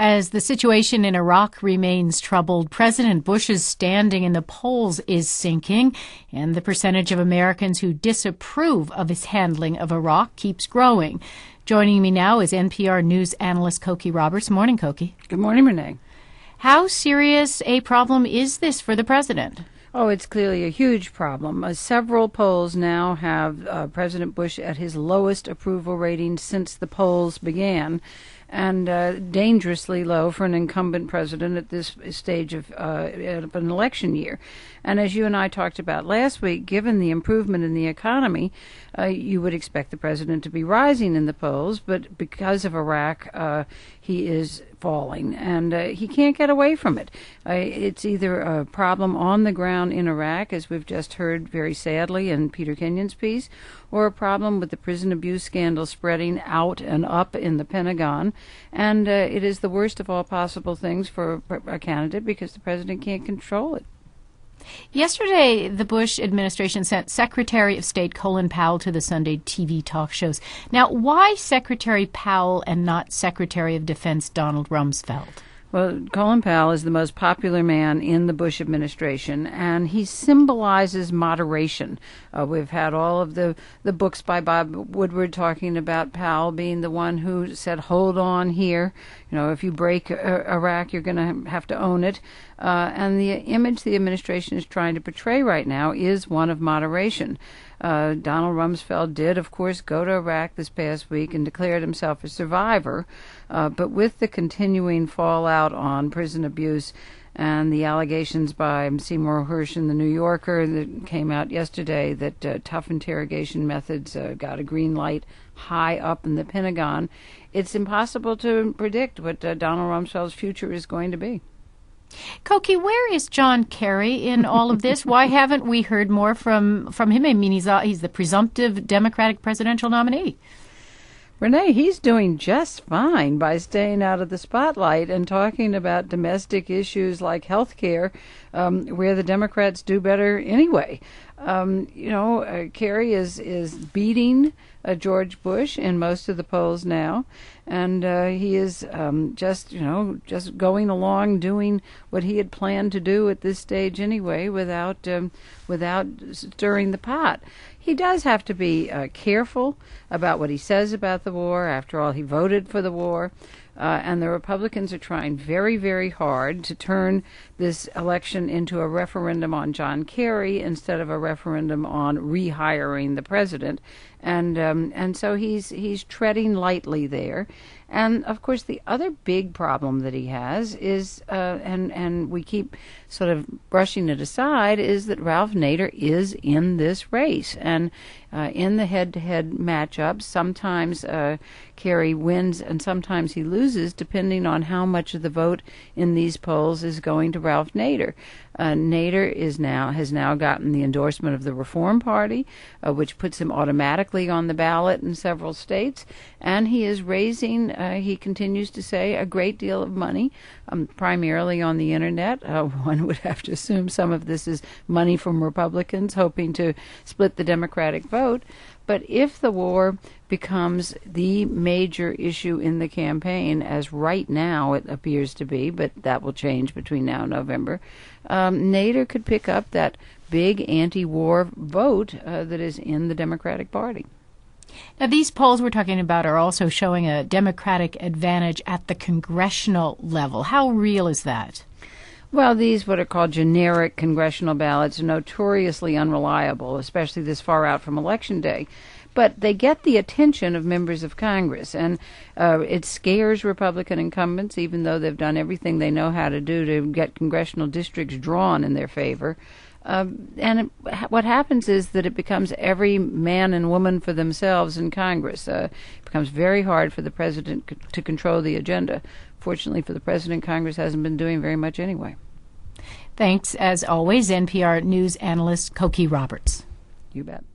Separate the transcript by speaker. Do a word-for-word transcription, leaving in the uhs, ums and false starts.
Speaker 1: As the situation in Iraq remains troubled, President Bush's standing in the polls is sinking, and the percentage of Americans who disapprove of his handling of Iraq keeps growing. Joining me now is N P R News analyst Cokie Roberts. Morning, Cokie.
Speaker 2: Good morning, Renee.
Speaker 1: How serious a problem is this for the president?
Speaker 2: Oh, it's clearly a huge problem. Uh, several polls now have uh, President Bush at his lowest approval rating since the polls began, and uh, dangerously low for an incumbent president at this stage of, uh, of an election year. And as you and I talked about last week, given the improvement in the economy, uh, you would expect the president to be rising in the polls, but because of Iraq, uh, he is falling, and uh, he can't get away from it. Uh, it's either a problem on the ground in Iraq, as we've just heard very sadly in Peter Kenyon's piece, or a problem with the prison abuse scandal spreading out and up in the Pentagon. And uh, it is the worst of all possible things for a candidate because the president can't control it.
Speaker 1: Yesterday, the Bush administration sent Secretary of State Colin Powell to the Sunday T V talk shows. Now, why Secretary Powell and not Secretary of Defense Donald Rumsfeld?
Speaker 2: Well, Colin Powell is the most popular man in the Bush administration, and he symbolizes moderation. Uh, we've had all of the, the books by Bob Woodward talking about Powell being the one who said, hold on here. You know, if you break uh, Iraq, you're going to have to own it. Uh, and the image the administration is trying to portray right now is one of moderation. Uh, Donald Rumsfeld did, of course, go to Iraq this past week and declared himself a survivor. Uh, but with the continuing fallout on prison abuse and the allegations by Seymour Hersh in The New Yorker that came out yesterday that uh, tough interrogation methods uh, got a green light high up in the Pentagon, it's impossible to predict what uh, Donald Rumsfeld's future is going to be.
Speaker 1: Cokie, where is John Kerry in all of this? Why haven't we heard more from, from him? I mean, he's, uh, he's the presumptive Democratic presidential nominee.
Speaker 2: Renee, he's doing just fine by staying out of the spotlight and talking about domestic issues like health care, um, where the Democrats do better anyway. Um, you know, uh, Kerry is, is beating uh, George Bush in most of the polls now, and uh, he is um, just, you know, just going along doing what he had planned to do at this stage anyway without, um, without stirring the pot. He does have to be uh, careful about what he says about the war. After all, he voted for the war. Uh, and the Republicans are trying very, very hard to turn this election into a referendum on John Kerry instead of a referendum on rehiring the president. And um, and so he's he's treading lightly there. And, of course, the other big problem that he has is, uh, and, and we keep sort of brushing it aside, is that Ralph Nader is in this race. And uh, in the head-to-head matchups, sometimes uh, Kerry wins and sometimes he loses, depending on how much of the vote in these polls is going to Ralph Nader. Uh, Nader is now has now gotten the endorsement of the Reform Party, uh, which puts him automatically on the ballot in several states, and he is raising, uh, he continues to say, a great deal of money, um, primarily on the Internet. Uh, one would have to assume some of this is money from Republicans hoping to split the Democratic vote. But if the war becomes the major issue in the campaign, as right now it appears to be, but that will change between now and November, um, Nader could pick up that big anti-war vote uh, that is in the Democratic Party.
Speaker 1: Now, these polls we're talking about are also showing a Democratic advantage at the congressional level. How real is that?
Speaker 2: Well, these what are called generic congressional ballots are notoriously unreliable, especially this far out from Election Day. But they get the attention of members of Congress, and uh, it scares Republican incumbents, even though they've done everything they know how to do to get congressional districts drawn in their favor. Um, and it, what happens is that it becomes every man and woman for themselves in Congress. Uh, it becomes very hard for the president c- to control the agenda. Fortunately for the president, Congress hasn't been doing very much anyway.
Speaker 1: Thanks, as always, N P R News analyst Cokie Roberts.
Speaker 2: You bet.